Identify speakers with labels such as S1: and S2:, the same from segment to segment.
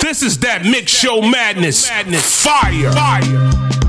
S1: This is that Mix Show Madness. Fire.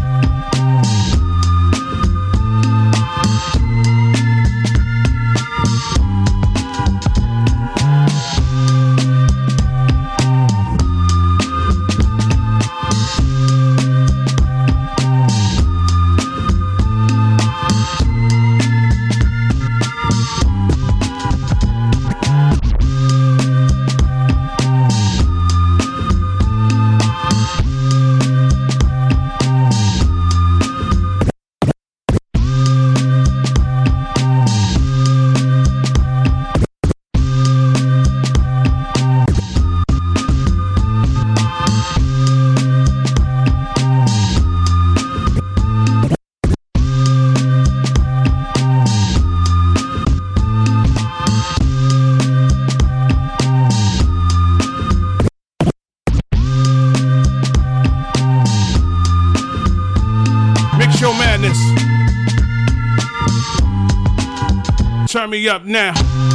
S1: Turn me up now.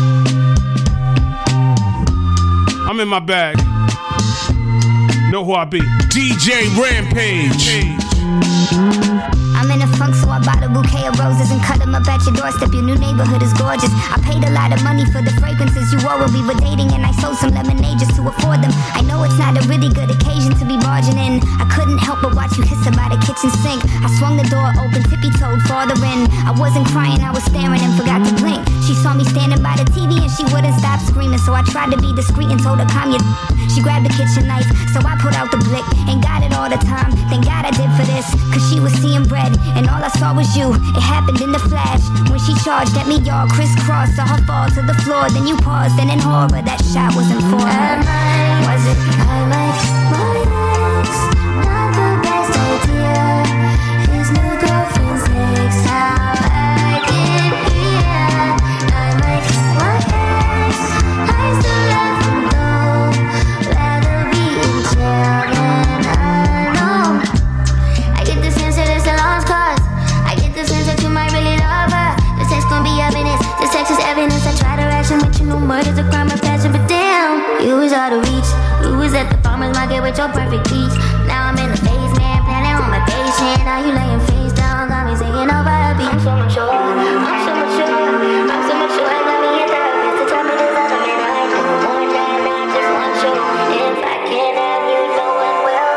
S1: I'm in my bag. Know who I be. DJ Rampage.
S2: I'm in a funk, so I bought a bouquet of roses and cut them up at your doorstep. Your new neighborhood is gorgeous. I paid a lot of money for the fragrances you wore when we were dating, and I sold some lemonade just to afford them. I know it's not a really good occasion to be barging in. I couldn't help but watch you hiss about a kitchen sink. I swung the door open, tippy-toed farther in. I wasn't crying, I was staring and forgot to blink. She saw me standing by the TV and she wouldn't stop screaming, so I tried to be discreet and told her, calm your. She grabbed the kitchen knife, so I put out the blick and got it all the time. Thank God I did for this, cause she was seeing bread and all I saw was you. It happened in the flash when she charged at me, y'all crisscross. Saw her fall to the floor, then you paused, and in horror that shot wasn't for her. Was it? I like my ex, not the best idea. His new girlfriend's next, how I get here. I like my ex, I still love him though. Rather be in jail than alone. I get the sense that it's a lost cause. I get the sense that you might really love her. The text gon' be evidence, this text is evidence. I try to ration, but you know murder's a crime of passion. But damn, you was out of reach. You was at the farmer's market with your perfect peach. Now I'm in the basement, planning on my patient. Now you laying face down, got me singing over a beat. I'm so mature, I'm so mature, I'm so mature. I got me a therapist to tell me this other man I know more than I just want you. If I can't have you, no one will.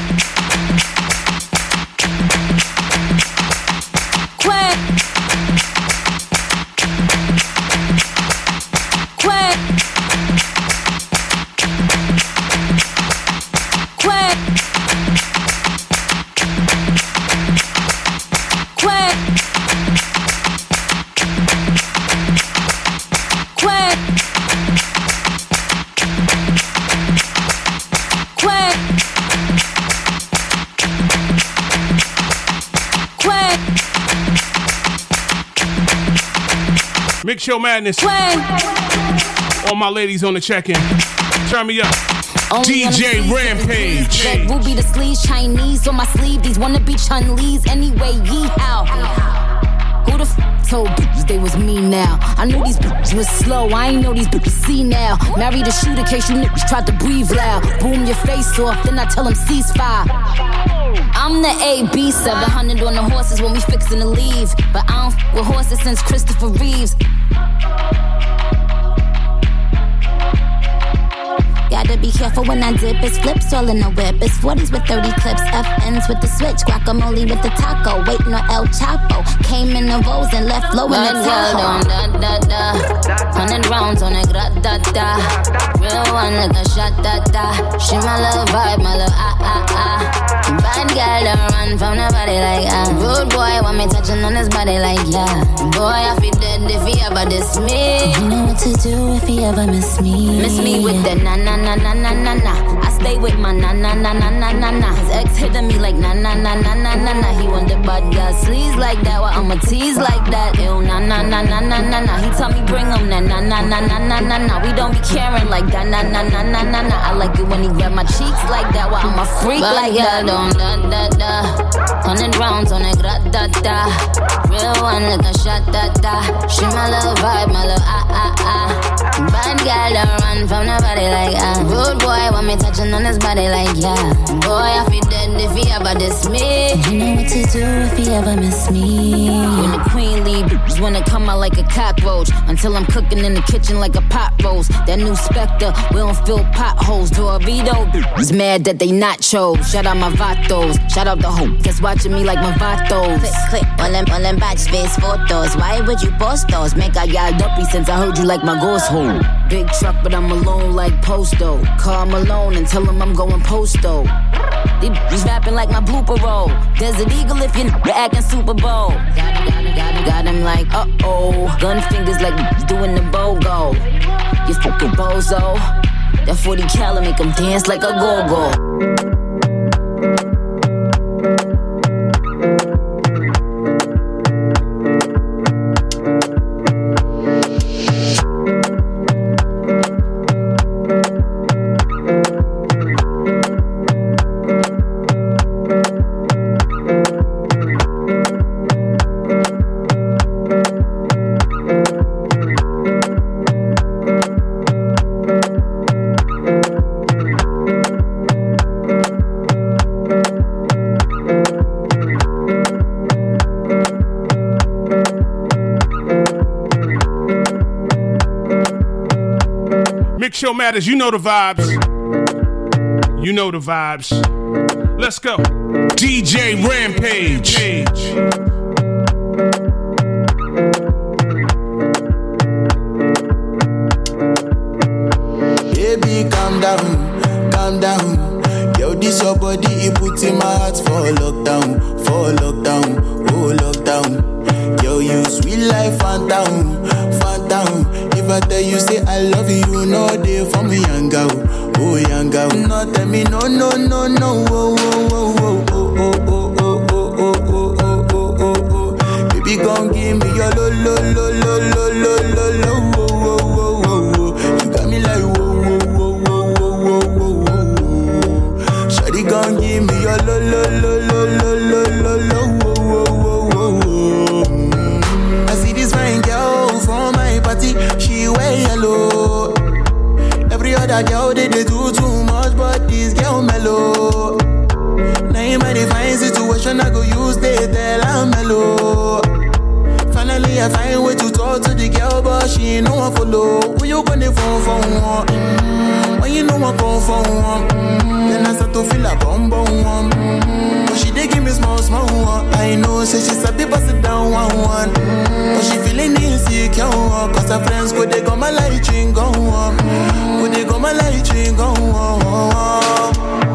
S3: Quick.
S1: Mix Show Madness. All my ladies on the check-in. Turn me up. DJ Rampage.
S3: Red ruby the sleeves, Chinese on my sleeve. These wanna be Chun-Li's anyway. Yeehaw. Who the told bitches they was me now? I knew these bitches was slow. I ain't know these bitches see now. Married to shoot in case you niggas tried to breathe loud. Boom your face off, then I tell them ceasefire. I'm the AB, 700 on the horses when we fixin' to leave. But I don't f with horses since Christopher Reeves. Gotta be careful when I dip. It's flips all in the whip. It's 40s with 30 clips. FNs with the switch. Guacamole with the taco. Waiting on El Chapo. Came in the Rolls and left low in the Tahoe. Da da da. 100 rounds on a grat-da-da. Real one like a shot-da-da. She my little vibe, my little ah-ah-ah. Bad girl don't run from nobody like rude boy want me touching on his body like yeah. Boy I feel dead if he ever diss me. You know what to do if he ever miss me. Miss me with the na na na na na na na. I stay with my na na na na na na na. Cause ex hitting me like nah. He want the bad girl sleaze like that, well I'ma tease like that. Ew, nah. He tell me bring him nah. We don't be caring like that, nah. I like it when he grab my cheeks like that, well I'm a freak but like that. Da. Turn it round, turn it gra-da-da. Real one like a shot-da-da. She my little vibe, my little bad girl don't run from nobody like Rude boy want me touching on his body like yeah. Boy I feel dead if he ever diss me. You know what to do if he ever miss me. When the queen leave, bitches wanna come out like a cockroach. Until I'm cooking in the kitchen like a pot roast. That new Spectre, we don't fill potholes. Dorito, is mad that they not chose. Shout out my vatos, shout out the hoe that's watching me like my vatos. Click, all them batch face photos. Why would you post those? Make I got dumpy since I heard you like my ghost hole. Big truck, but I'm alone like Posto. Call Malone and tell him I'm going Posto. These bitches rapping like my blooper roll. Desert Eagle if you're acting Super Bowl. Got him like, uh-oh. Gun fingers like doing the BOGO. You fucking bozo. That 40 cal make him dance like a go-go.
S1: Show matters, you know the vibes. You know the vibes. Let's go. DJ Rampage.
S4: Baby, calm down. Yo, this your body, it puts in my heart for lockdown, oh lockdown. Yo, you sweet life, phantom. If I tell you say I love you, you know they for me young girl, oh young girl. No tell me no, oh. Baby gon' give me your lo. You got me like whoa. Shawty gon' give me your lo. I see this fine girl from my party, she wear yellow. Every other girl they do too much, but this girl mellow. Now in my fine situation, I go use they tell I'm mellow. Finally I find way to talk to the girl, but she ain't no one follow. When you gonna phone for one? When you know I come for one? Then I start to feel a bum but she dey give me small one. I know, say she's a bit pass it down one. But she feeling insecure, cause her friends go they go my light ring go on. Go they go my light ring go on.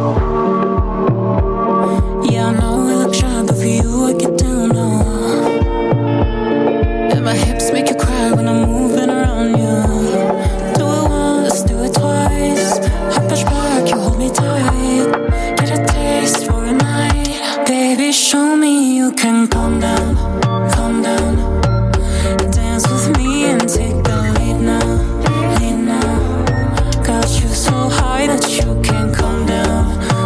S5: Yeah, I know I look shy, but for you I get down low. And my hips make you cry when I'm moving around you. Do it once, do it twice. I push back, you hold me tight. Get a taste for a night. Baby, show me you can calm down. Dance with me and take the lead now. Got you so high that you can't come down.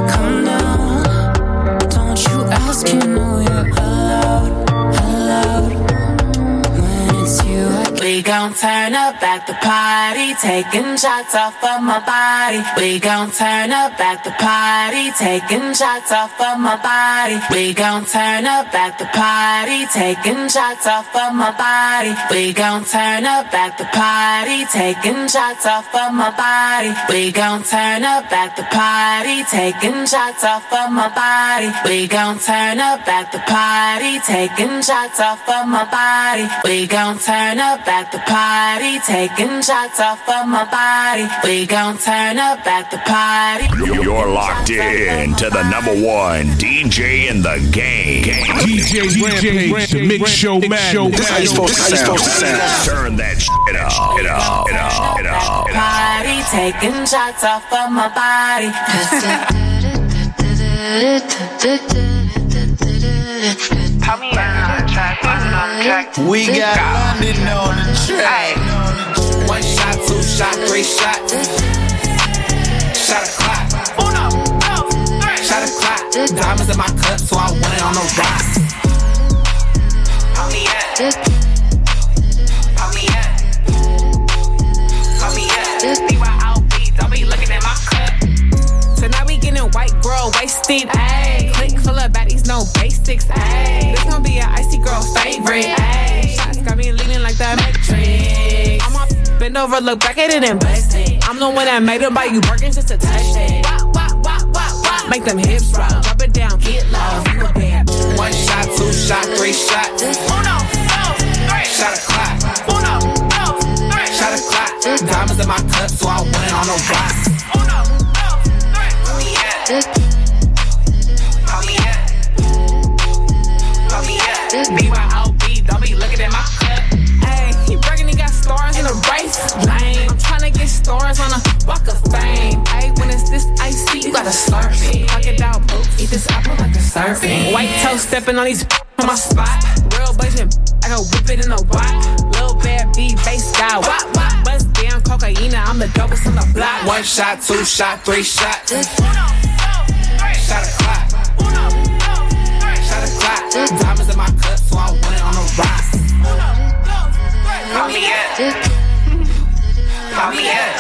S5: Don't you ask, you know you're allowed. When it's you,
S6: we gon' turn up at the party, taking shots off of my body. We gon' turn up at the party, taking shots off of my body. We gon' turn up at the party, taking shots off of my body. We gon' turn up at the party, taking shots off of my body. We gon' turn up at the party, taking shots off of my body. We gon' turn up at the party, taking shots off of my body. We gon' turn up at the party, taking shots off of my body. We gon' turn up at the party.
S7: You're locked in to the #1 DJ in the game.
S1: DJ Rampage, the Mix Show Madness.
S7: This how you supposed to sound. Turn that shit up.
S6: Party, taking shots off of my body.
S4: We got London on the track.
S6: One shot, two shot, three shots. Shot a clock. Shot a clock. Diamonds in my cup, so I want it on the rocks. Pop me up. Pop me up. Pop me up. BYOB, don't be looking at my cup. Tonight we getting white girl wasted. Ayy. Click full of baddies, no basics. Ayy. This gon' be an icy girl favorite. Ayy. Shots got me leaning like the Matrix. I'm on bend over, look back at it and bless it. I'm the one that made them buy you working just to touch it. Make them hips roll, drop it down, get low. You a bad. One shot, two shot, three shots. Uno, dos, three. Shot a clock. Uno, dos, three. Shot a clock. Diamonds in my cup, so I want it on the rocks. Uno, dos, three. Pop me up. Pop me up. Pop me up. BYOB, don't be looking at my cup. Hey, he bragging he got stars in the race. Lame. I'm tryna get stars on a walk of fame. Hey, when it's this icy, you gotta slurp it. Pocket out boots, eat this apple like a surfing. White toe stepping on these on my spot. Real budget, I go whip it in the wop. Lil bad B, bass guy, wop wop. Bust down cocaine, I'm the dopest on the block. One shot, two shot, three shots. Uno, dos, three. Shot a clock. Uno, dos, three. Shot a clock. Diamonds in my cup, so I want it on the rocks. Uno, dos, three. Pop me up. Pop me up.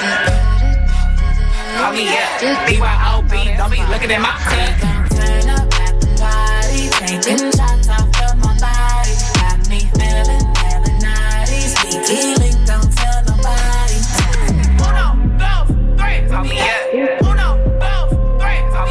S6: Pop me up. BYOB, don't be looking at my cup. Turn up at the party, taking shots off of my body. Got me feeling hella naughty. Sneaky link, don't tell nobody. Uno, dos, three. Pop me up. Uno, dos, three. Pop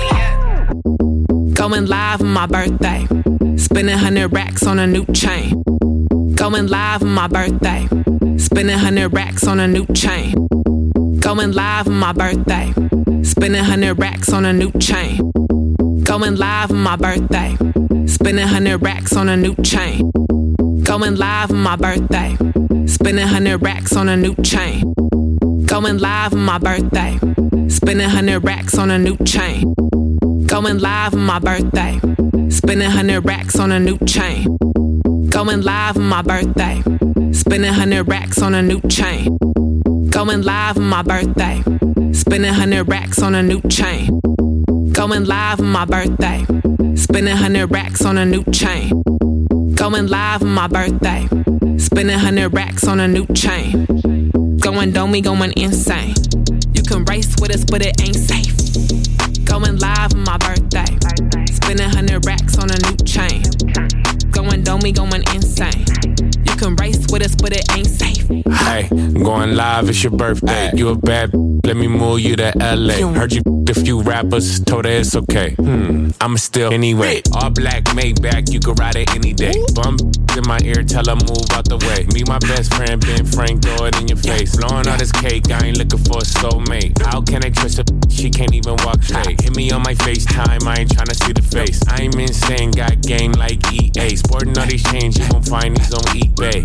S6: me up. Going live on my birthday. Spending 100 racks on a new chain. Going live on my birthday. Spending 100 racks on a new chain. Going live on my birthday. Spending 100 racks on a new chain. Going live on my birthday. Spending 100 racks on a new chain. Going live on my birthday. Spending 100 racks on a new chain. Going live on my birthday. Spending 100 racks on a new chain. Going live on my birthday. Spending 100 racks on a new chain. Going live on my birthday. Spending 100 racks on a new chain. Going live on my birthday. Spending 100 racks on a new chain. Going live on my birthday. Spending 100 racks on a new chain. Going live on my birthday. Spending 100 racks on a new chain. Going dummy, going insane. You can race with us, but it ain't safe. Going live on my birthday. Spending 100 racks on a new chain. Going dummy, going insane. You can race with us, but it ain't safe.
S8: Hey, I'm going live, it's your birthday. You a bad, let me move you to LA. Heard you a few rappers, told her it's okay. I'ma still anyway. All black Maybach, you can ride it any day. Bum in my ear, tell her move out the way. Me, my best friend, Ben Frank, throw it in your face. Blowing all this cake, I ain't looking for a soulmate. How can I trust her? She can't even walk straight. Hit me on my FaceTime, I ain't tryna see the face. I'm insane, got game like EA. Sporting all these chains, you gon' find these on eBay.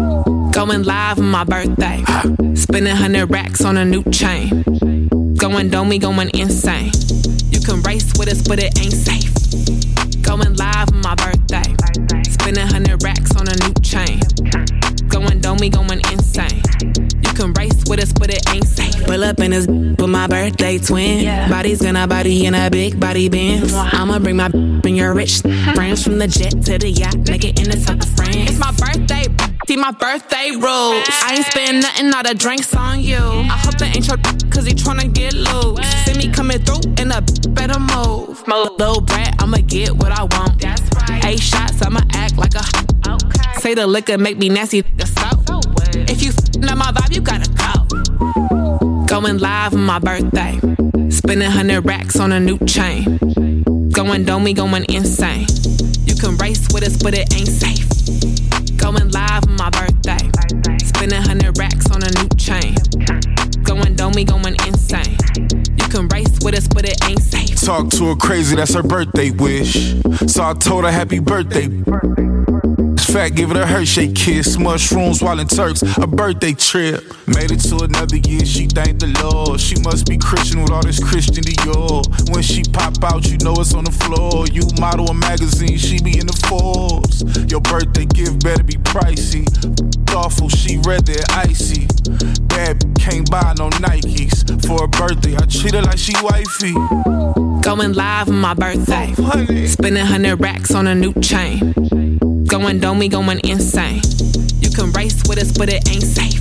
S6: Going live on my birthday. Spending 100 racks on a new chain. Going dummy, going insane. You can race with us, but it ain't safe. Going live on my birthday. Spending 100 racks on a new chain. Going dummy, going insane. You can race with us, but it ain't safe.
S9: Pull up in this with my birthday twin. Body's gonna body in a big body Benz. I'ma bring my and your rich friends from the jet to the yacht. Make it in the top of friends.
S6: It's my birthday, see my birthday rules. I ain't spend nothing, all the drinks on you. I hope that ain't your cause he tryna get loose. See me coming through in a better move. My little brat, I'ma get what I want. That's right. 8 shots, I'ma act like a okay. Say the liquor make me nasty, the soap. If you f***ing my vibe, you gotta go. Going live on my birthday. Spending 100 racks on a new chain. Going dummy, going insane. You can race with us, but it ain't safe. Going live on my birthday. Spending 100 racks on a new chain. Going dummy, going insane. You can race with us, but it ain't safe.
S10: Talk to her crazy, that's her birthday wish. So I told her happy birthday. fat, give it a Hershey kiss. Mushrooms while in Turks, a birthday trip. Made it to another year, she thanked the Lord. She must be Christian with all this Christian Dior. When she pop out, you know it's on the floor. You model a magazine, she be in the Forbes. Your birthday gift better be pricey. Thoughtful, she red, they're icy. Bad can't buy no Nikes. For her birthday, I treat her like she wifey.
S9: Going live on my birthday. Spending 100 racks on a new chain. Going domey, going insane. You can race with us, but it ain't safe.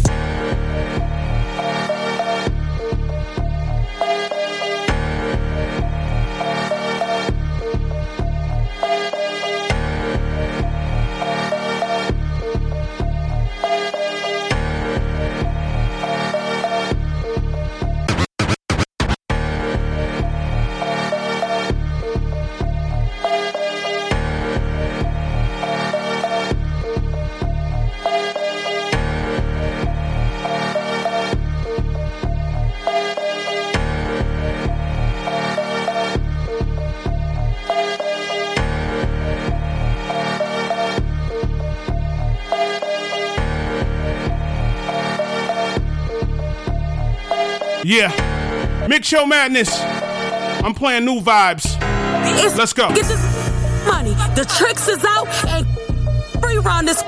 S1: Yeah, Mix Show Madness. I'm playing new vibes. Let's go.
S11: Get this money. The tricks is out and free round this.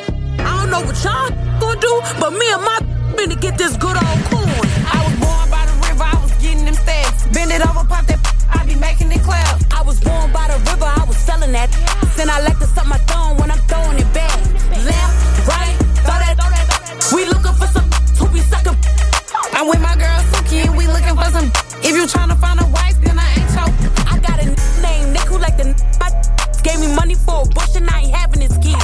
S11: I don't know what y'all gonna do, but me and my finna get this good old coin.
S12: I was born by the river, I was getting them stacks. Bend it over, pop that, I be making it clap.
S11: I was born by the river, I was selling that. Then I like to suck my thumb when I'm throwing it back. Left, right, throw that. We looking for some who be sucking.
S12: I'm with my girl Suki and we looking for some. If you tryna find a wife, then I ain't choke.
S11: I got a named Nick who like the gave me money for a bush and I ain't having his kid.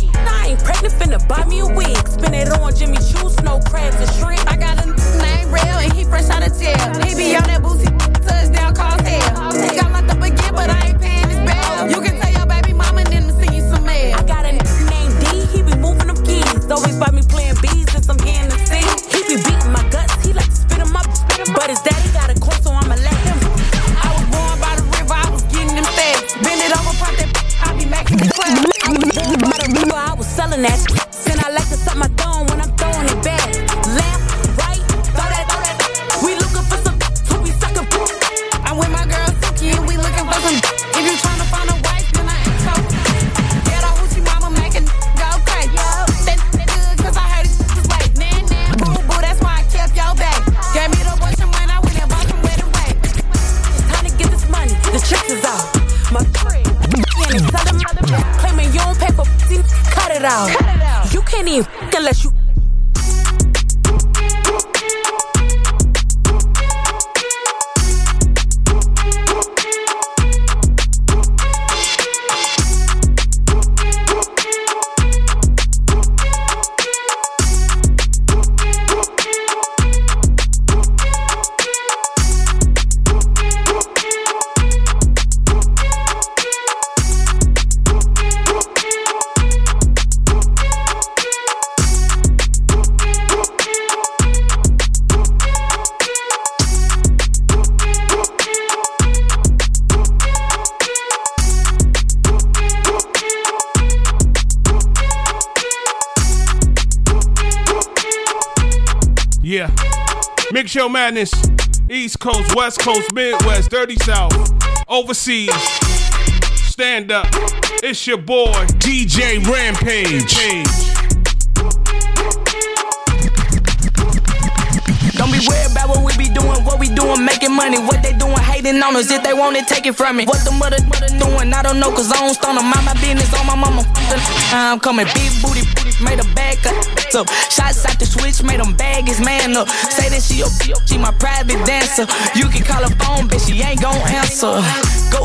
S11: I ain't pregnant, finna buy me a wig. Spin it on Jimmy Choo, snow crabs and shrimp.
S12: I got a name real and he fresh out of jail. He be on that booty, touchdown, cause hell. He got locked up again, but I ain't paying his bail. You can tell your baby mama and then send you some mail.
S11: I got a named D, he be moving them keys. Always by me playing bees and some hand to sing. He be beating my guts, he like to spit him up. But his daddy got a court, so I'ma let him.
S12: I was born by the river, I was getting them stacks. Bend it over, pop that, I be making it clap.
S11: I was born by the river, I was selling that. Then I like to suck my thumb when I'm throwing it back. Left, right, throw that. We looking for some who be sucking.
S12: I'm with my girl Suki and we looking for some. If you tryna find a wife, then I ain't choke. Get a hoochie mama making go crazy. That good cause I heard it was like nah, boo boo, that's why I kept your back. Gave me the bush and when I went and bought some wedding weight.
S11: Time to get this money, the tricks is out. My friend, and it's other mother claiming you don't pay for cut it out. You can't even unless you.
S1: Yeah, Mix Show Madness. East Coast, West Coast, Midwest, Dirty South, overseas. Stand up. It's your boy, DJ Rampage.
S13: Don't be worried about what we be doing, making money. What they doing, hating on us. If they want it, take it from me. What the mother doing, I don't know, cause I don't stun them. Mind my business on my mama. I'm coming big booty, made a bag up. So, shots out the switch, made them bag his man up. Say that she my private dancer. You can call her phone, but she ain't gon' answer. Go.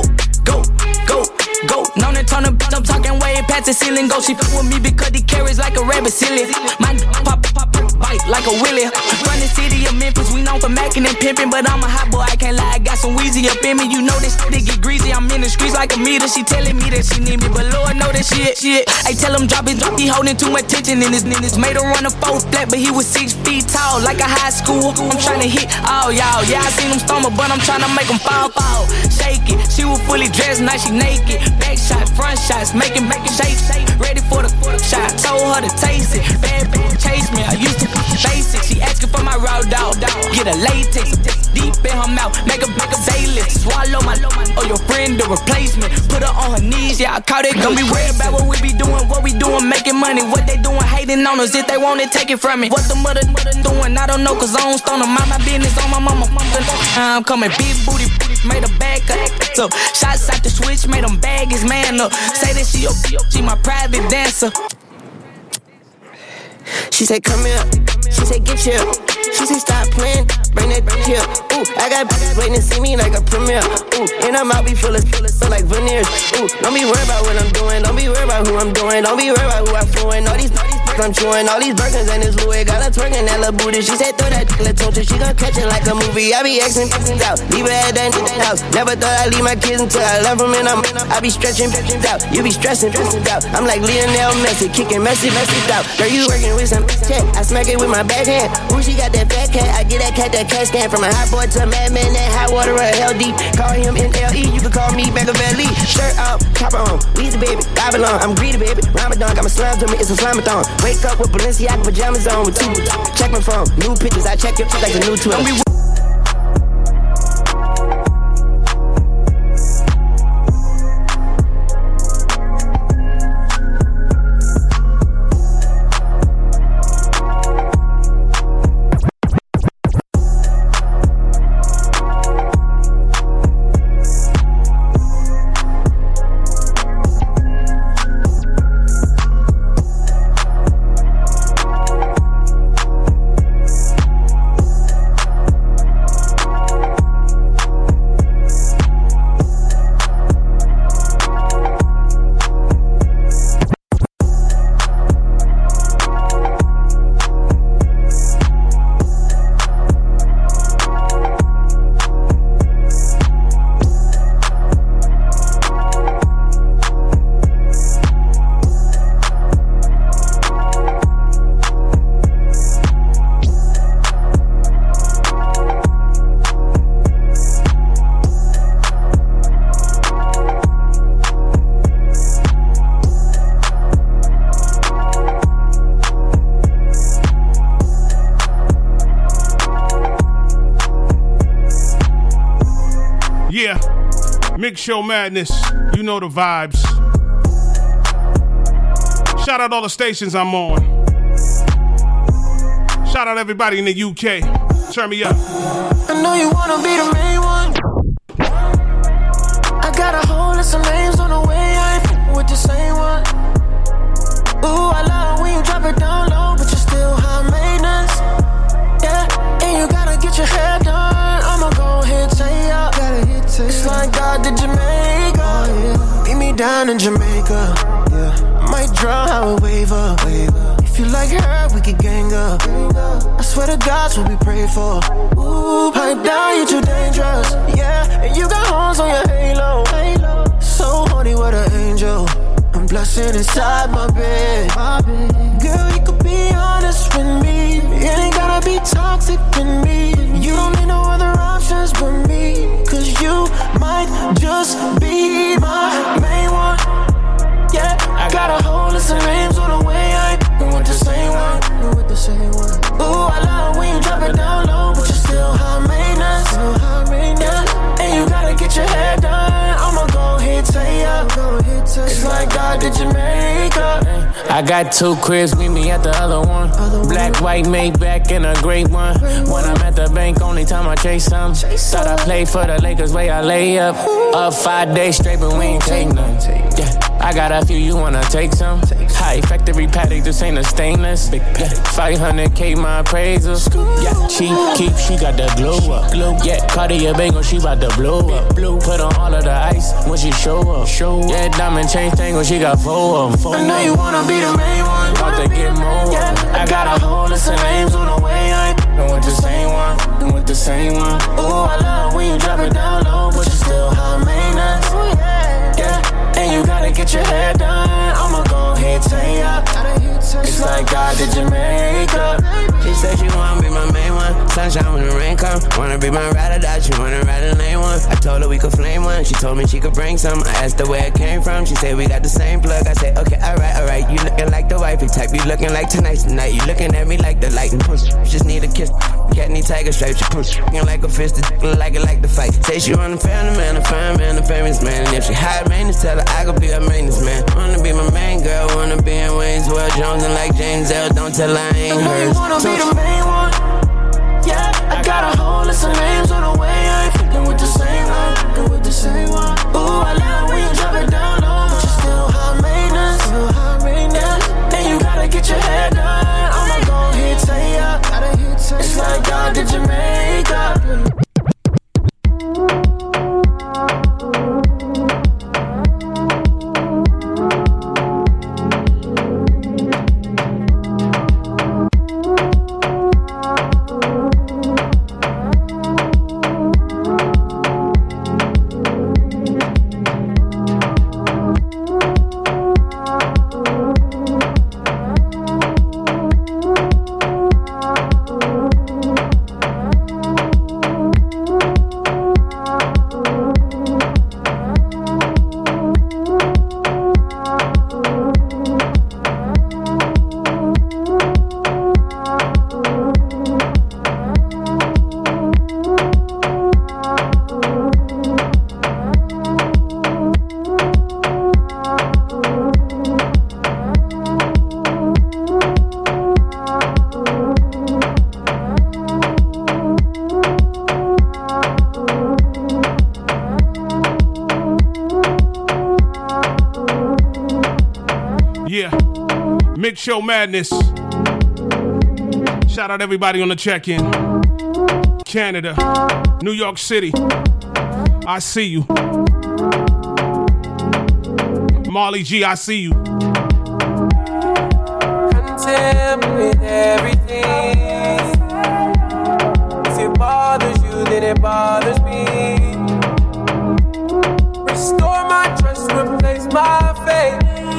S13: Known to turn a bitch, I'm talking way past the ceiling. Go, she fuck with me because he carries like a rabbit silly. My pop, bite like a willy. Run the city of Memphis, we known for macking and pimping, but I'm a hot boy, I can't lie, I got some Weezy up in me. You know this shit get greasy, I'm in the streets like a meter. She telling me that she need me, but Lord know that shit. I tell him drop it, he holding too much tension in his niggas. Made him run a 4 flat, but he was 6 feet tall, like a high school. I'm trying to hit all y'all, yeah, I seen him stumble, but I'm trying to make him fall. Shake it, she was fully dressed, now she naked. Back shots, front shots, making shake. Ready for the shot, told her to taste it. Bad chase me, I used to basic. She asking for my raw dog, get a latex deep in her mouth, make a daily. Swallow my, or your friend to replace me. Put her on her knees, yeah, I caught it. Don't be worried about what we be doing, making money. What they doing, hating on us. If they want it, take it from me. What the mother doing, I don't know, cause I don't stone them. Mind my business on my mama. I'm coming big booty, made a bag up. So shots out the switch, made them bag his man up. Say that she my private dancer.
S14: She said, come here. She said, get here. She said, stop playing. Bring that here. Ooh, I got bitches waiting to see me like a premiere. Ooh, and I'm out be full of so like veneers. Ooh, don't be worried about what I'm doing. Don't be worried about who I'm doing. Don't be worried about who I'm fooling. All these I'm chewing. All these Birkins and this Louis. Got her twerking that little booty. She said, throw that little she gon' catch it like a movie. I be Xing out. Leave her at that house. Never thought I'd leave my kids until I left them and I be stretching out. You be stressing out. I'm like Lionel Messi, kicking messy out. Girl, you working with some check. I smack it with my backhand. Ooh, she got that fat cat. I get that cat scan from a hot boy to a madman. That hot water or hell deep. Call him NLE. You can call me Machiavelli. Shirt off, chopper on. Weezy baby, Babylon. I'm greedy baby. Ramadan got my slime to me. It's a slime-a-thon. Wake up with Balenciaga pajamas on with 2. Check my phone. New pictures. I check it like a new 12.
S1: Mix Show Madness, you know the vibes. Shout out all the stations I'm on. Shout out everybody in the UK. Turn me up.
S15: I know you wanna be the main one. I got a whole list of names on the way. I ain't with the same one. Ooh, I love when you drop it down low, but you're still high maintenance. Yeah, and you gotta get your hair done. I'ma go ahead and say ya. It's like God did Jamaica. Oh, yeah. Meet me down in Jamaica. Yeah, might draw how a waiver. If you like her, we could gang up. I swear to God's what we pray for. Ooh, pipe down, you too dangerous. Yeah, and you got horns on your halo. So horny, what an angel. I'm blushing inside my bed. Girl, you could be honest with me. It ain't gotta be toxic with me. You don't need no other options but me. Cause you might just be my main one. Yeah, I got a whole list of names on the way. I ain't with the same one. Ooh, I love when you drop it down low, but you're still high maintenance. Yeah, and you gotta get your hair done. I'ma go ahead, say up. It's like God did Jamaica.
S8: I got 2 cribs, meet me at the other one. Black, white, Maybach, and a great one. When I'm at the bank, only time I chase some. Thought I played for the Lakers, way I lay up. Up 5 days straight, but we ain't take none. Yeah, I got a few, you wanna take some? High factory paddock, this ain't a stainless. 500K my appraisal. Yeah, she got the glow up. Yeah, Cartier Bangle, she bout to blow up. Put on all of the ice when
S16: she show up. Yeah, diamond chain thing when she got 4 of them.
S15: I know you wanna be the main one.
S16: About to get more.
S15: Yeah, I got a whole list of names on the way. I ain't with the same one, and with the same one. Ooh, I love when you drop it down low, but you still high maintenance. Yeah, and you gotta get your hair done. I'ma go ahead and tell ya. It's like God did your makeup.
S14: She said she wanna be my main one. Sunshine when the rain come. Wanna be my ride or die. She wanna ride a lane one. I told her we could flame one. She told me she could bring some. I asked her where it came from. She said we got the same plug. I said okay, alright. You looking like the wifey type. You looking like tonight's the night. You looking at me like the light and push. Just need a kiss. Cat need tiger stripes. She push. Looking like a fist. Like it like the fight. Say she want a family man, a fine man, a famous man. And if she high maintenance, tell her I could be her maintenance man. Wanna be my main girl. Wanna be in Wayne's World. Jones and like James L. Don't tell her I ain't hers.
S15: You wanna be the main one. Yeah, I got a whole list of names on the way. I ain't fucking with the same one. Fucking with the same one. Ooh, I love when you drop it down low, but you still high maintenance. Yeah, then you gotta get your hair done. I'ma go ahead and tell ya. It's like God did your makeup.
S1: Mix Show Madness. Shout out everybody on the check-in. Canada, New York City. I see you. Marley G, I see you.
S17: Content with everything. If it bothers you, then it bothers me. Restore my trust, replace my faith.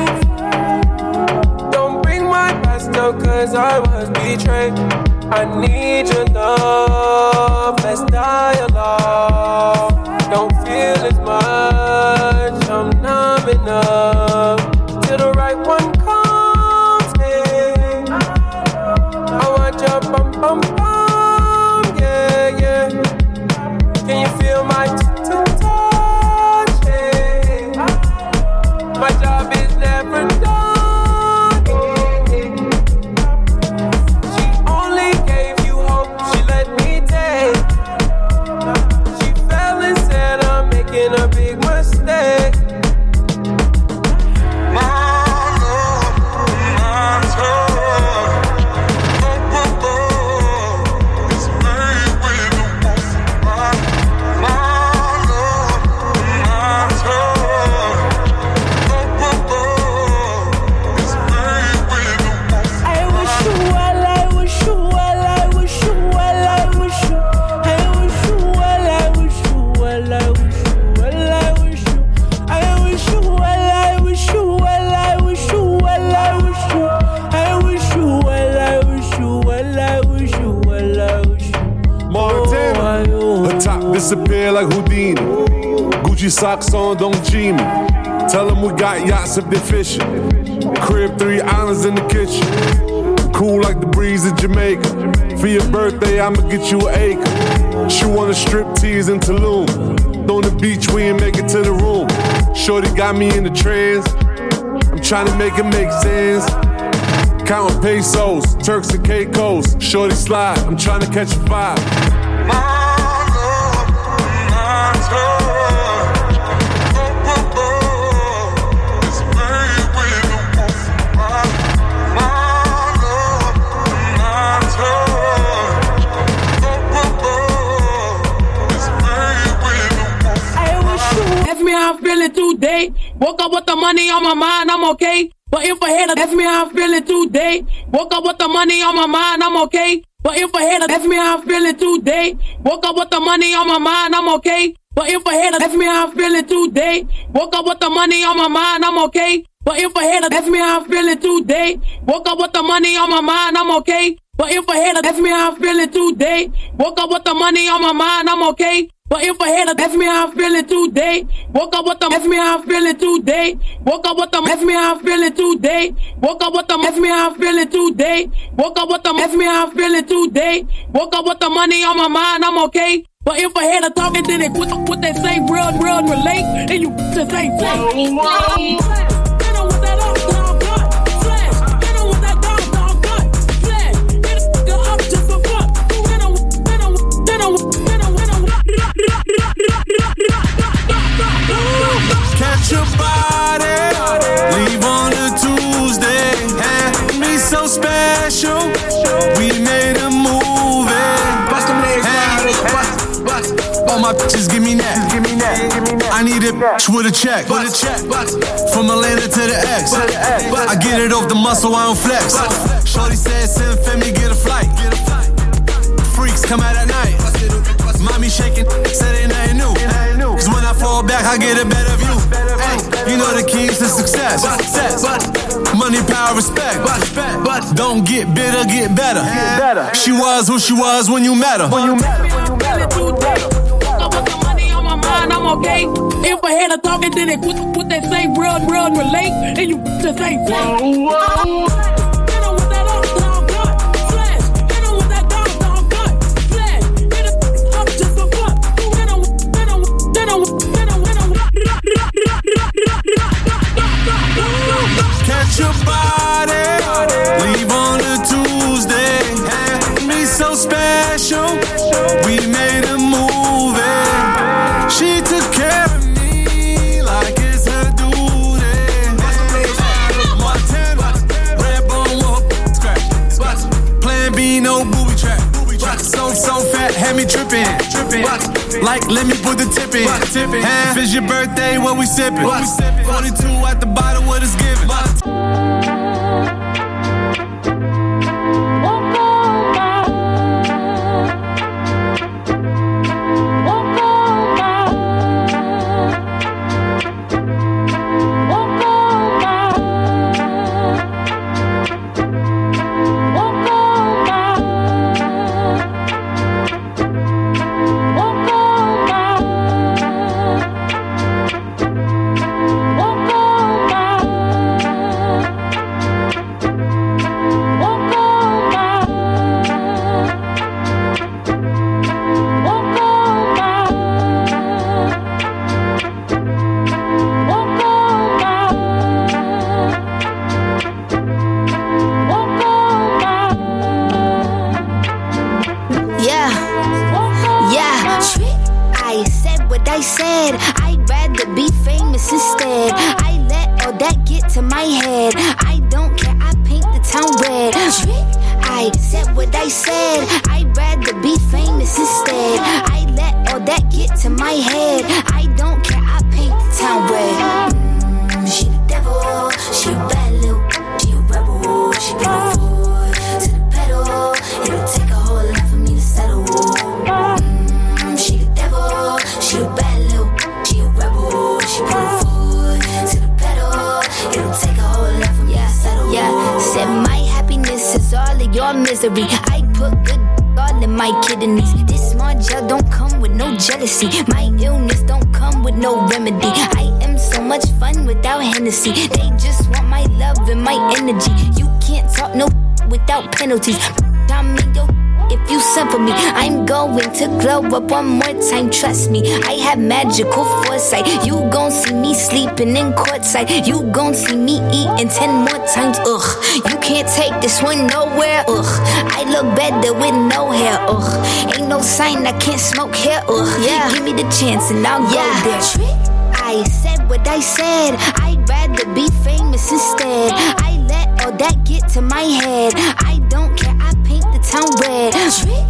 S17: Cause I was betrayed. I need your love. Let's dialogue. Don't feel as much. I'm numb enough till the right one comes. Hey, I want your bum bum bum. Yeah. Can you feel my touch? Hey, my job is never done. A big mistake.
S18: Disappear like Houdini. Gucci socks on, don't G me. Tell them we got yachts if they're fishing. Crib 3 islands in the kitchen. Cool like the breeze in Jamaica. For your birthday, I'ma get you an acre. She wanna strip tease in Tulum. On the beach, we ain't make it to the room. Shorty got me in the trance. I'm trying to make it make sense. Counting pesos, Turks and Caicos. Shorty slide, I'm trying to catch a vibe.
S11: ask me how I'm feeling today. Woke up with the money on my mind, I'm okay. But if a hater ask me how I'm feeling today. Woke up with the money on my mind, I'm okay. But if a hater ask me how I'm feeling today. Woke up with the money on my mind, I'm okay. But if a hater ask me how I'm feeling today. Woke up with the money on my mind, I'm okay. But if a hater ask me how I'm feeling today. Woke up with the money on my mind, I'm okay. But if a hater ask me how I'm feeling today. Woke up with the money on my mind, I'm okay. But if a hater ask me how I'm feeling today. Woke up with the ask me how I'm feeling today. Woke up with the ask me how I'm feeling today. Woke up with the ask me how I'm feeling today. Woke up with the ask me how I'm feeling today. Woke up with the money on my mind, I'm okay. But if a hater talking, then they what they say, real relate, and you just ain't say.
S4: Catch your body, leave on a Tuesday. Had me so special, we made a movie. Bust them legs bust. All my bitches give me that. I need a bitch with a check. From Atlanta to the X. I get it off the muscle, I don't flex. Shorty said, send Femi, get a flight. Freaks come out at night. Mommy shaking, said ain't nothing new. Cause when I fall back, I get a better view. Ay, you know the keys to success. Money, power, respect. But don't get bitter, get better. She was who she was when you met her.
S11: I'm okay. If a hater talking, then they what they say, real relate, and you just ain't say.
S4: Catch your body, leave on a Tuesday. Had me so special, we made a movie. She took care of me like it's her duty. Montana, red bone with scratch. Plan B, no booby trap. So fat, had me tripping. Like, let me put the tip in. If it's your birthday, what we sippin'? 42 at the bottom, what it's giving.
S2: I put good all in my kidneys. This small gel don't come with no jealousy. My illness don't come with no remedy. I am so much fun without Hennessy. They just want my love and my energy. You can't talk no without penalties. I'm in your if you suffer me, I'm going to glow up one more time. Trust me, I have magical foresight. You gon' see me sleeping in courtside. You gon' see me eating 10 more times. Ugh, you can't take this one nowhere. Ugh, I look better with no hair. Ugh, ain't no sign I can't smoke here. Ugh, yeah, give me the chance and I'll go there. I said what I said. I'd rather be famous instead. I let all that get to my head. I don't care. I paint the town red.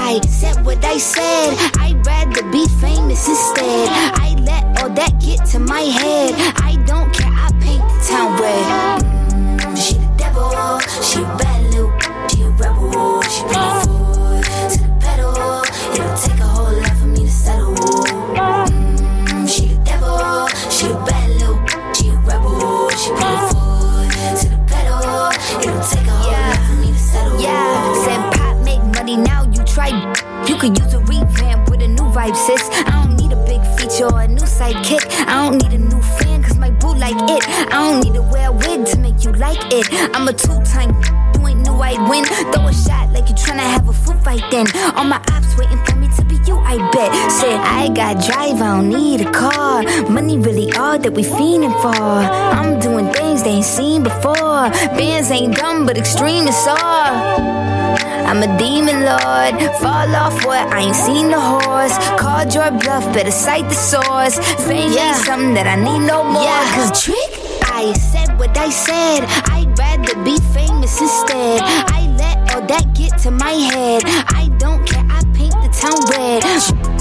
S2: I said what I said. I'd rather be famous instead. I let all that get to my head. I don't care, I paint the town red. She the devil, she a bad little, she a rebel. She bring the foot to the pedal. It'll take a whole lot for me to settle. She the devil, she a bad little, she a rebel. She bring the foot to the pedal. It'll take a whole lot for me to settle. Yeah, said pop make money, now you try. You could use a revamp with a new vibe, sis. I don't need a big feature or a new sidekick. I don't need a new fan, cause my boo like it. I don't need to wear a wig to make you like it. I'm a two-time, you ain't knew I'd win. Throw a shot like you tryna have a foot fight then. All my ops waiting for me to be you, I bet. Said I got drive, I don't need a car. Money really all that we fiending for. I'm doing things they ain't seen before. Bands ain't dumb, but extreme is all. I'm a demon lord, fall off what? I ain't seen the horse. Called your bluff, better cite the source. Fame ain't something that I need no more. Yeah, cause trick, I said what I said. I'd rather be famous instead. I let all that get to my head. I don't care, I paint the town red.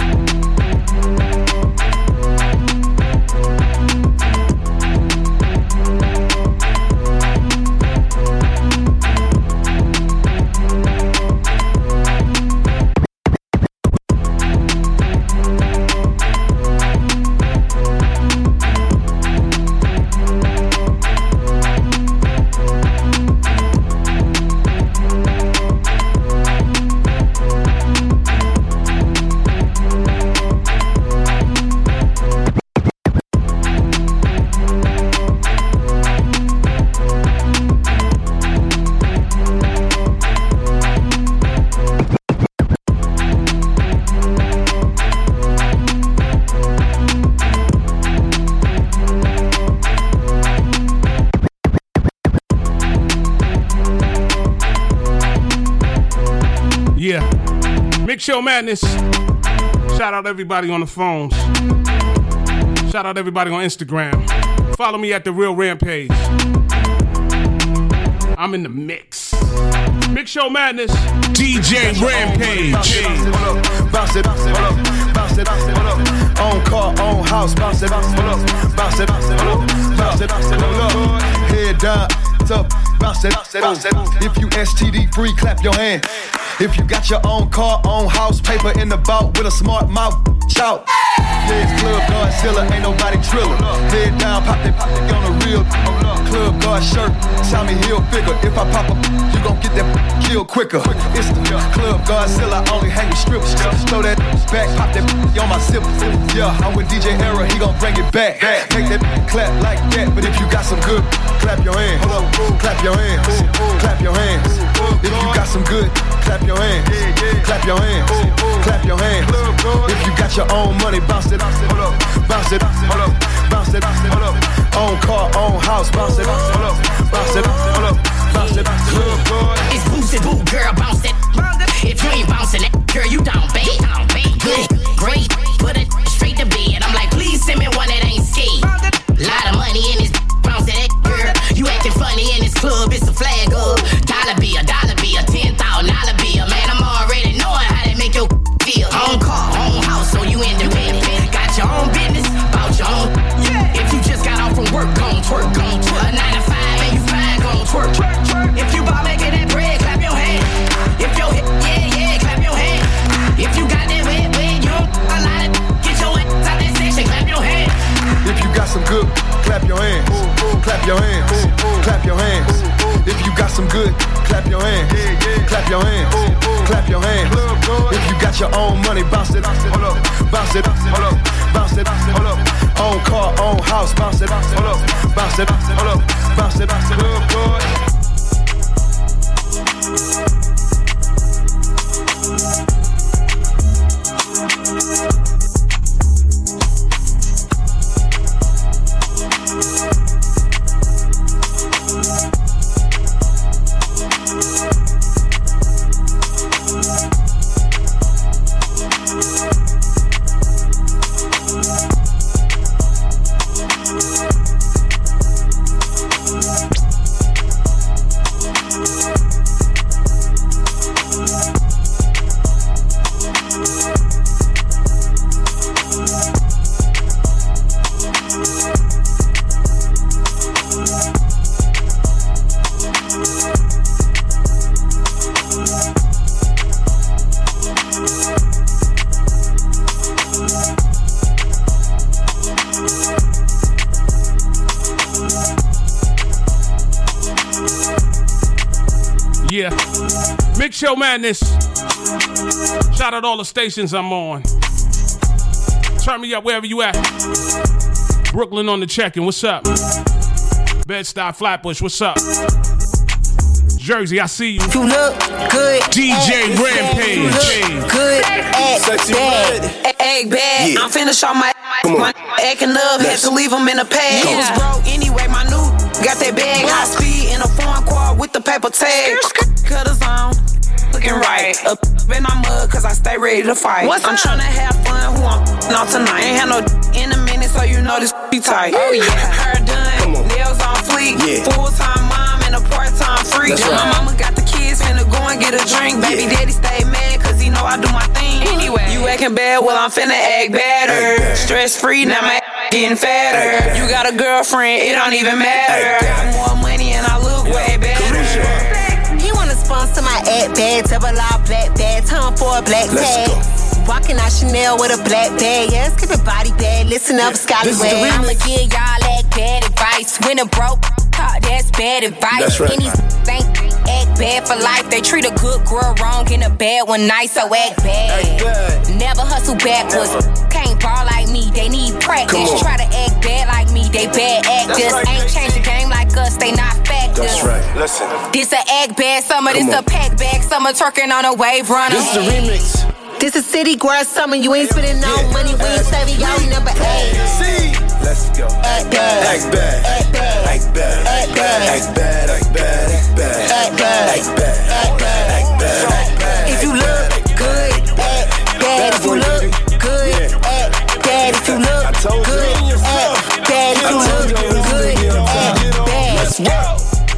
S1: Show Madness. Shout out everybody on the phones. Shout out everybody on Instagram. Follow me at The Real Rampage. I'm in the mix. Big Show Madness. DJ Rampage.
S19: Bounce it, bounce it, on car, on house, bounce it, bounce it, bounce it, bounce it, head down, up, bounce it, bounce it. If you STD free, clap your hand. If you got your own car, own house, paper in the vault with a smart mouth, shout. Yeah, it's Club Godzilla, ain't nobody trillin'. Head down, pop that on the real. Club God shirt, Tommy Hilfiger. If I pop up, you gon' get that kill quicker. It's the Club Godzilla, only hang with strippers. Throw that back, pop that on my zipper. Yeah, I'm with DJ Era, he gon' bring it back. Make that clap like that, but if you got some good, clap your hands. Clap your hands, clap your hands. If you got some good, clap your hands, clap your hands, clap your hands. If you got your own money, bounce it, bounce it, bounce it, own car, own house, bounce it, bounce it, bounce it.
S20: It's boosted, boo, girl, bounce it. If you ain't bouncing it, girl, you down bad. Good, great, put it straight to bed. I'm like, please send me one that ain't ski. Lot of money in this, bounce it, girl. You acting funny in this club, it's a flag up. $1 bill, $10,000 bill. Man, I'm already knowing how they make your feel. Own car, own house, so you independent. Got your own business, bout your own. If you just got off from work, gon' twerk. A 9 to 5 and you fine, gon' twerk. If you bout making that bread, clap your hand. If your hip, yeah, clap your hand. If you got that wet, you don't a lot of get your ass out that section, clap your hand.
S19: If you got some good, clap your hands. Clap your hands, clap your hands. If you got some good, clap your hands. Clap your hands, clap your hands. If you got your own money, bounce it, bounce it, bounce it, own car, own house, bounce it, bounce it, bounce it, bounce it, bounce it.
S1: Mix Show Madness. Shout out all the stations I'm on. Turn me up wherever you at. Brooklyn on the check-in, what's up? Bed-Stuy, Flatbush, what's up? Jersey, I see you.
S21: You look good.
S1: DJ Rampage.
S21: Good egg bag.
S22: Yeah.
S21: I'm finna show my acting up. Had to leave him in a pad. He was broke anyway, my new got that bag. High speed in a foreign car with the paper tag. Cutters on, looking right. Up in my mud, cause I stay ready to fight. I'm tryna have fun, who I'm on tonight. Ain't had no in a minute, so you know this be tight. Oh yeah, hair done, nails on fleek. Full-time mom and a part-time freak. My mama got the kids, finna go and get a drink. Baby daddy stay mad, cause he know I do my thing. Anyway, you acting bad, well I'm finna act better. Stress-free, now my getting fatter. You got a girlfriend, it don't even matter. Got more money and I look way better. He wanna sponsor my ad bag, double R black bag, time for a black tag. Walking out Chanel with a black bag, yeah, skip a body bag, listen up, Scotty Way.
S23: I'ma give y'all that bad advice. When a broke talk, that's bad advice.
S22: That's right.
S23: And these ain't act bad for life. They treat a good girl wrong and a bad one nice, so act bad. Never hustle backwards. Can't ball like me, they need practice. Try to act bad like me, they bad actors. Ain't changed the game like us, they not factors.
S22: That's right. Listen.
S23: This a act bad summer, this a pack bag summer, twerking on a wave runner.
S22: This is the remix.
S21: This is city girl summer, you ain't spending no money, we ain't saving y'all number 8.
S22: Let's go. Act bad. Act bad. Act bad. Act bad. Act bad. Act bad. Act bad. Act bad. Act bad. Act bad. Act bad. Act bad.
S21: If you look good, act bad. If you look good, act bad. If you look good, act bad. If you look good, act bad.
S22: Let's go.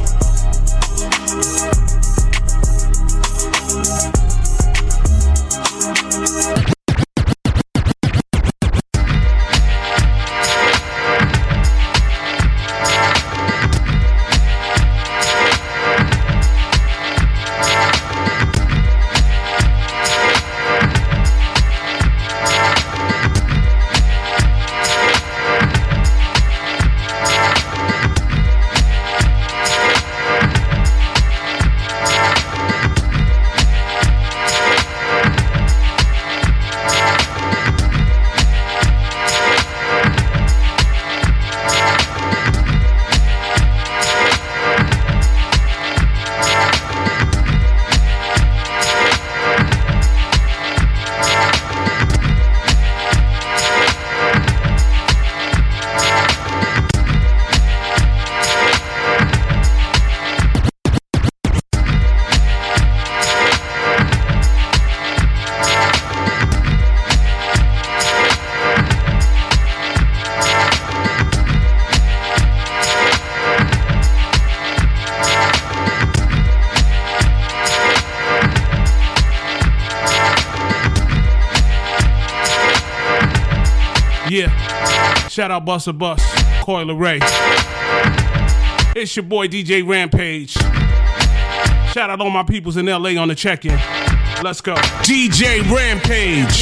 S1: Shout out Busta Bus, Coil Ray. It's your boy DJ Rampage. Shout out all my peoples in LA on the check-in. Let's go. DJ Rampage.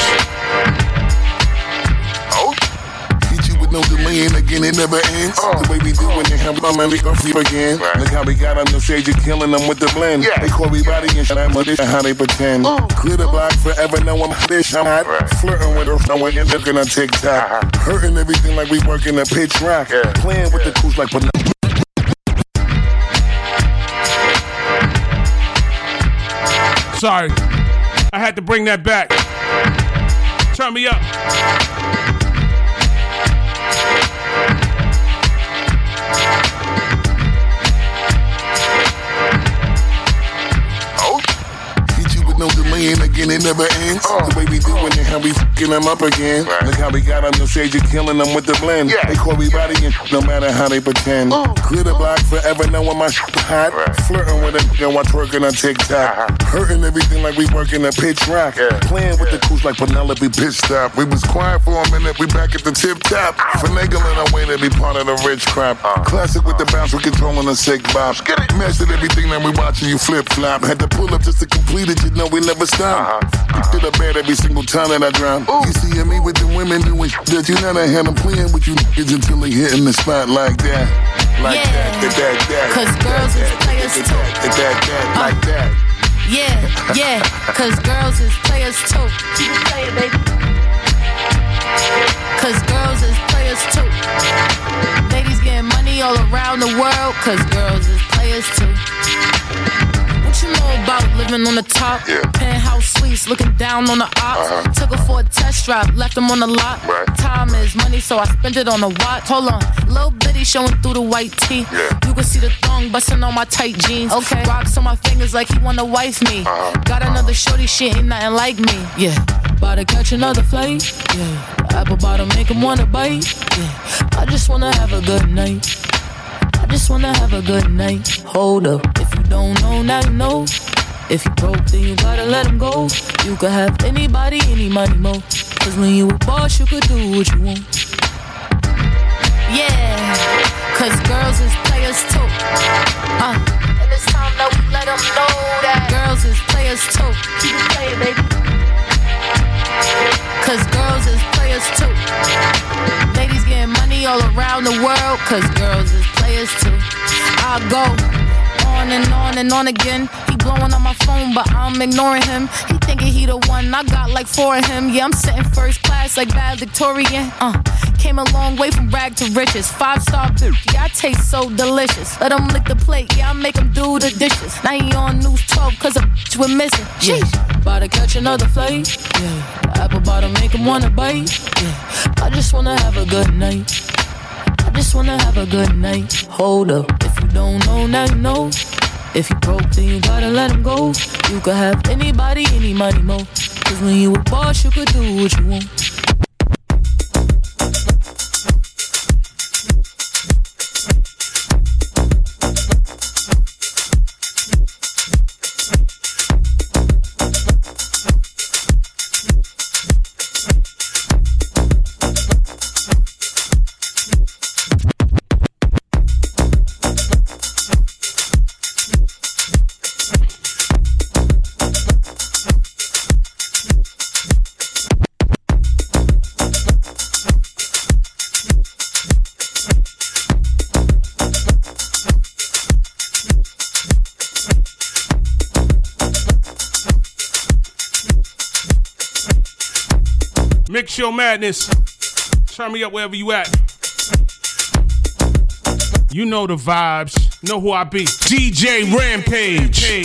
S22: No delaying again, it never ends. The way we do when they have my man, we gon' sleep again. Look how we got on the shades, you're killing them with the blend. They call me body and shit, I'm this how they pretend. Clear the block forever, no I'm this, I'm hot. Flirting with her, no one looking on TikTok. Hurting everything like we working a pitch rock. Playing with the crews like but
S1: Sorry, I had to bring that back. Turn me up.
S22: no delaying again, it never ends. The way we doing it, how we fucking them up again. Look how we got on the shades, you're killing them with the blend. They call me body and no matter how they pretend. Clear the block forever, knowing my shit hot. Flirting with it, and watch working on TikTok. Hurting everything like we working a pitch rock. Playing with the crews like Penelope Pit Stop. We was quiet for a minute, we back at the tip top. Finagling our way to be part of the rich crop. Classic with the bounce, we controlling the sick bop. Mastered everything that we watching you flip flop. Had to pull up just to complete it, you know we never stop. You did a bad every single time that I drown. You see me with the women doing shit that you never had them playing with you niggas until they hitting the spot like that. Like that.
S23: Cause girls is players too.
S22: Like that.
S9: Yeah, cause girls is players too. Keep it playing, baby. Cause girls is players too. Ladies getting money all around the world, cause girls is players too. What you know about living on the top? Penthouse suites, looking down on the ops. Took her for a test drive, left them on the lot. Time is money, so I spent it on a watch. Hold on, little bitty showing through the white tee. You can see the thong busting on my tight jeans. Okay, rocks on my fingers like he wanna wife me. Got another shorty, she ain't nothing like me. Yeah, about to catch another flight. Yeah, apple bottom make him wanna bite. Yeah, I just wanna have a good night. I just wanna have a good night. Hold up, if you don't know, now you know. If you broke, then you gotta let him go. You could have anybody, any money, mo. Cause when you a boss, you could do what you want. Yeah, cause girls is players too. And it's time that we let them know that girls is players too. Keep it playing, baby. Cause girls is players too. Ladies getting money all around the world, cause girls is players too. I go on and on and on again. He blowing on my phone, but I'm ignoring him. He thinking he the one, I got like 4 of him. Yeah, I'm sitting first class like valedictorian. Came a long way from rag to riches. 5-star bitch, yeah, I taste so delicious. Let him lick the plate, yeah, I make him do the dishes. Now he on News 12, cause a bitch we're missing. Sheesh, about to catch another flight. Yeah, apple bottom make him wanna bite. Yeah, I just wanna have a good night. I just wanna have a good night. Hold up, if you don't know, now you know. If you broke, then you gotta let him go. You could have anybody, any money, mo. Cause when you a boss, you could do what you want.
S1: Mix Show Madness. Turn me up wherever you at. You know the vibes. Know who I be. DJ Rampage.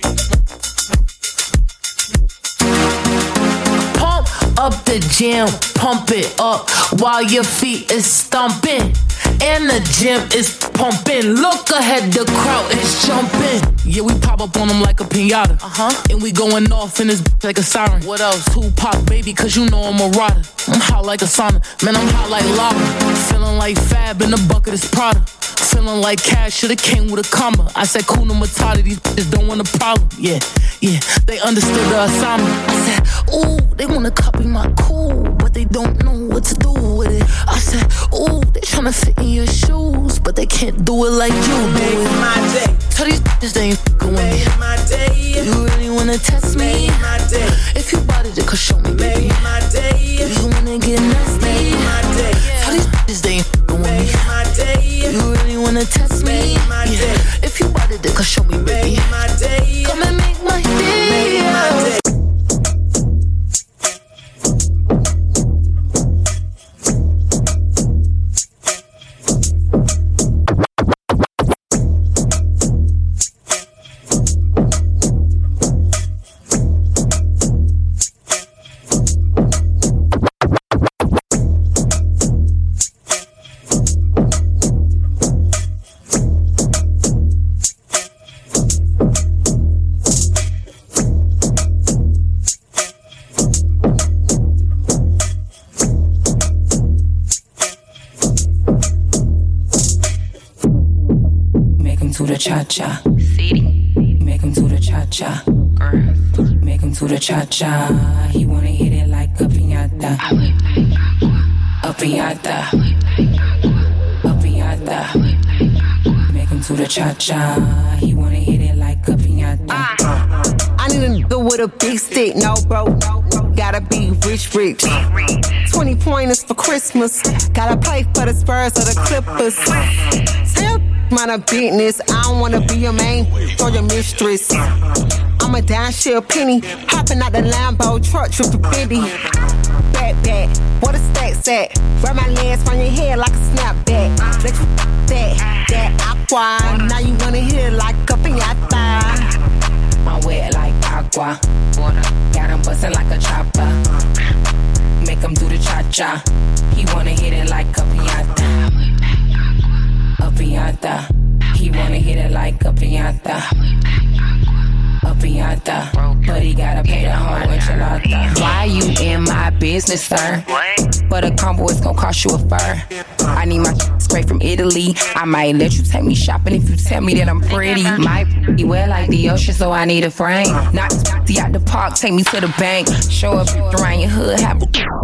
S9: Pump up the jam, pump it up while your feet is stomping. And the gym is pumping. Look ahead, the crowd is jumping. Yeah, we pop up on them like a pinata. And we going off in this like a siren. What else? Tupac, baby, cause you know I'm a rider. I'm hot like a sauna. Man, I'm hot like lava. Feeling like Fab in the bucket is Prada. Feeling like cash should've came with a comma. I said, Kuna Matata, these bitches don't want a problem. Yeah, they understood the assignment. I said, ooh, they wanna copy my cool, but they don't know what to do with it. I said, ooh, they tryna fit in your shoes, but they can't do it like you do it.
S3: My day.
S9: Tell these bitches they ain't f***ing with me.
S3: My day.
S9: You really wanna test me?
S3: My day.
S9: If you bought it, cause show me, baby.
S3: My day.
S9: If you wanna get nasty?
S3: My day.
S9: Tell these bitches they ain't f***ing with me.
S3: My day.
S9: You really wanna test me?
S3: My day.
S9: If you bought it, cause show me, baby.
S3: My day.
S9: Come and make my day.
S3: My day.
S5: to the cha-cha. Make him to the cha-cha. Make him to the cha-cha. He wanna hit it like a piñata. A piñata. A piñata. Make him to the cha-cha. He wanna hit it like a piñata.
S7: I need a nigga with a big stick, no bro. Gotta be rich. 20 pointers for Christmas. Gotta play for the Spurs or the Clippers. Say mind a business. I don't wanna be your main or your mistress. I'm a down shit a penny. Hopping out the Lambo truck, trip to Fendi. Back, what a stack's at? Grab my legs from your head like a snapback. Let you that aqua. Now you wanna hit it like up in your thigh.
S5: I'm wet like aqua. Got him bustin' like a chopper. Make him do the cha-cha. He wanna hit it like a piñata. A piñata. He wanna hit it like a piñata. A piñata. But he gotta pay the whole enchilada. Why you in my business, sir? But a combo is gon' cost you a fur. I need my straight from Italy. I might let you take me shopping if you tell me that I'm pretty. Might be well like the ocean, so I need a frame. Not the out the park, take me to the bank. Show up around your hood, have